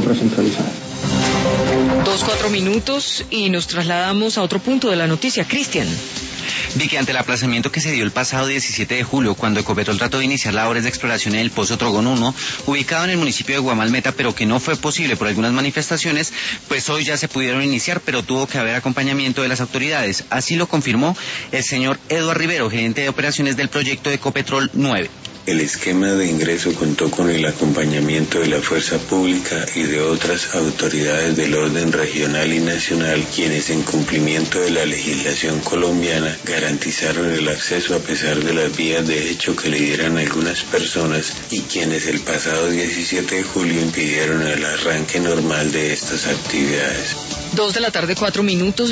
recentralizada. 2:04 y nos trasladamos a otro punto de la noticia. Cristian. Vicky, ante el aplazamiento que se dio el pasado 17 de julio, cuando Ecopetrol trató de iniciar labores de exploración en el Pozo Trogón 1, ubicado en el municipio de Guamalmeta, pero que no fue posible por algunas manifestaciones, pues hoy ya se pudieron iniciar, pero tuvo que haber acompañamiento de las autoridades. Así lo confirmó el señor Eduardo Rivero, gerente de operaciones del proyecto de Ecopetrol 9. El esquema de ingreso contó con el acompañamiento de la fuerza pública y de otras autoridades del orden regional y nacional, quienes en cumplimiento de la legislación colombiana garantizaron el acceso a pesar de las vías de hecho que le dieran algunas personas y quienes el pasado 17 de julio impidieron el arranque normal de estas actividades. 2:04 p.m.